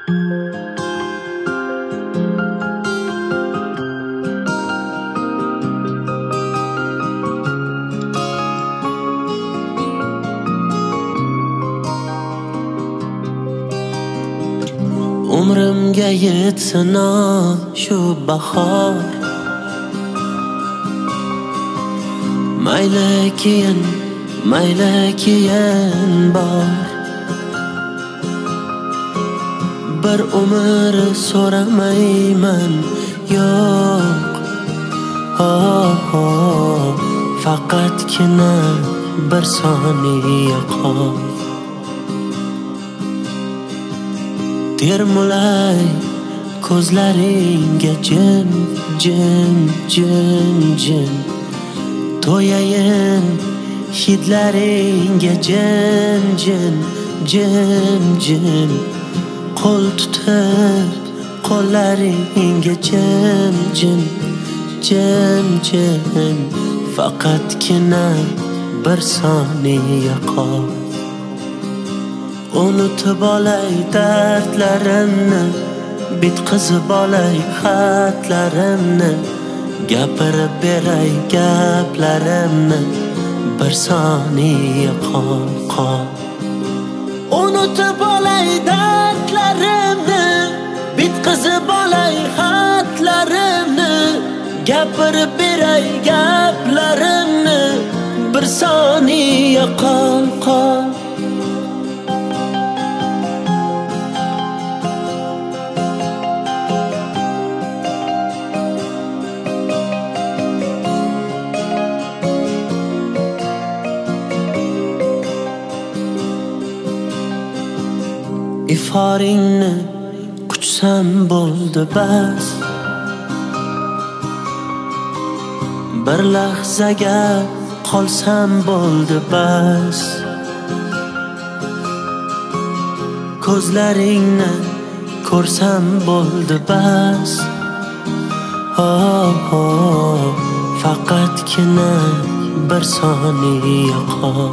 Umrimga yetsin shu bahor, mayli keyin bor. Bir umr so'ramayman, yo'q. Faqatgina bir soniya qol. Termulay ko'zlaringga jim, jim, jim, jim. To'yayin hidlaringga jim, jim, jim, jim. Qo'l tutib qo'llaringga jim, jim, jim, jim. Faqatgina bir soniya qol. Unutib olay dardlarimni, bitqizib olay xatlarimni, gapirib beray gaplarimni, bir soniya qol. Unutib olay dardlarimni, bitqizib olay xatlarimni, gapirib beray gaplarimni, bir soniya qol. Iforingni quchsam bo'ldi bas, bir lahzaga qolsam bo'ldi bas. Ko'zlaringni ko'rsam bo'ldi bas. Faqatgina bir soniya qol.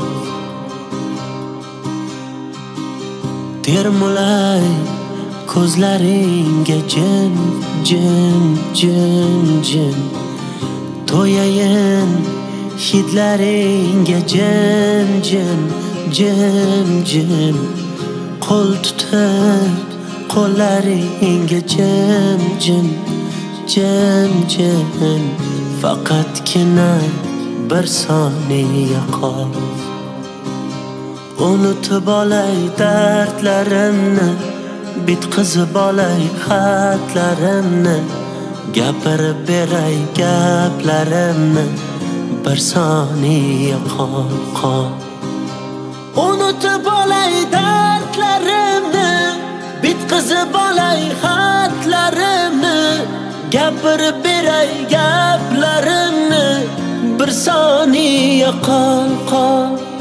Termulay ko'zlaringga jim, jim, jim, jim. To'yayin hidlaringga jim, jim, jim, jim. Qo'l tutib qo'llaringga jim, jim, jim, jim. Faqatgina bir soniya qol. Unutib olay dardlarimni, bitqizib olay xatlarimni, gapirib beray gaplarimni, bir soniya qol. Unutib olay dardlarimni, bitqizib olay xatlarimni, gapirib beray gaplarimni, bir soniya qol.